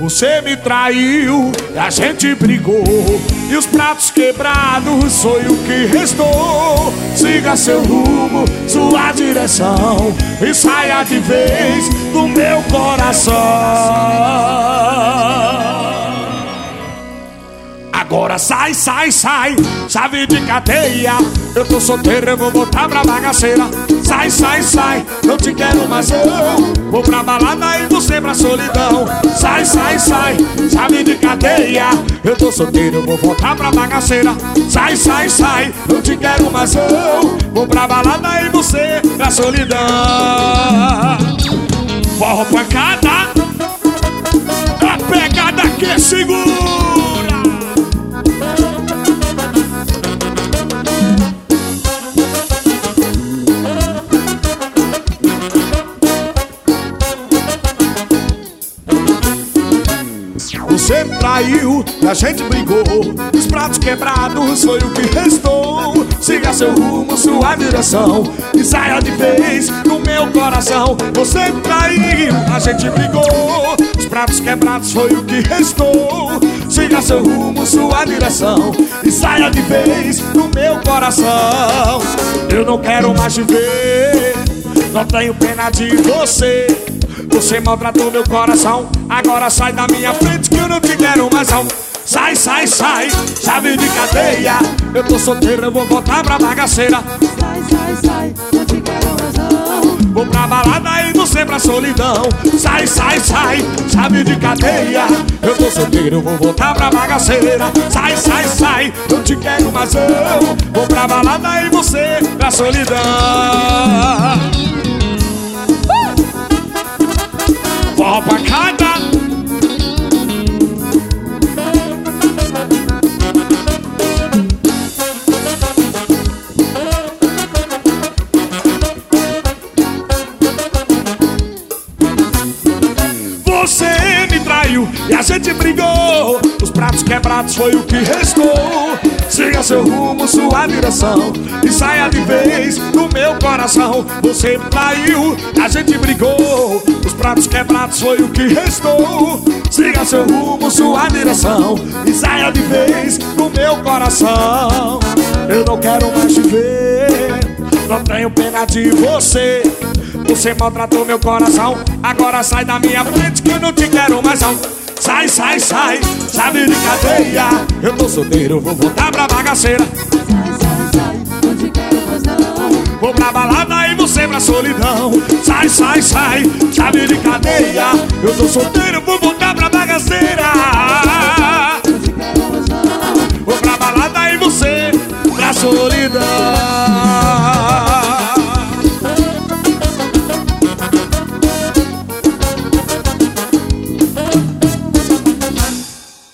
Você me traiu e a gente brigou, e os pratos quebrados foi o que restou. Siga seu rumo, sua direção, e saia de vez do meu coração. Agora sai, sai, sai, chave de cadeia. Eu tô solteiro, eu vou voltar pra bagaceira. Sai, sai, sai, não te quero mais eu. Vou pra balada e você pra solidão. Sai, sai, sai, chave de cadeia. Eu tô solteiro, eu vou voltar pra bagaceira. Sai, sai, sai, não te quero mais eu. Vou pra balada e você pra solidão. Forró pancada, a pegada que segura. Você me traiu e a gente brigou, os pratos quebrados foi o que restou. Siga seu rumo, sua direção, e saia de vez do meu coração. Você me traiu, a gente brigou, os pratos quebrados foi o que restou. Siga seu rumo, sua direção, e saia de vez do meu coração. Eu não quero mais te ver, não tenho pena de você. Você maltratou meu coração, agora sai da minha frente que eu não te quero mais não. Sai, sai, sai, chave de cadeia. Eu tô solteiro, eu vou voltar pra bagaceira. Sai, sai, sai, não te quero mais não. Vou pra balada e você pra solidão. Sai, sai, sai, chave de cadeia. Eu tô solteiro, eu vou voltar pra bagaceira. Sai, sai, sai, não te quero mais eu. Vou pra balada e você pra solidão. Forró pancada. Você me traiu e a gente brigou, os pratos quebrados foi o que restou. Siga seu rumo, sua direção, e saia de vez do meu coração. Você me traiu, a gente brigou, os pratos quebrados foi o que restou. Siga seu rumo, sua direção, e saia de vez do meu coração. Eu não quero mais te ver, não tenho pena de você. Você maltratou meu coração, agora sai da minha frente que eu não te quero mais não. Sai, sai, sai, chave de cadeia. Eu tô solteiro, vou voltar pra bagaceira. Sai, sai, sai, não te quero mais não. Vou pra balada e você pra solidão. Sai, sai, sai, chave de cadeia. Eu tô solteiro, vou voltar pra bagaceira. Não te quero mais não. Vou pra balada e você pra solidão.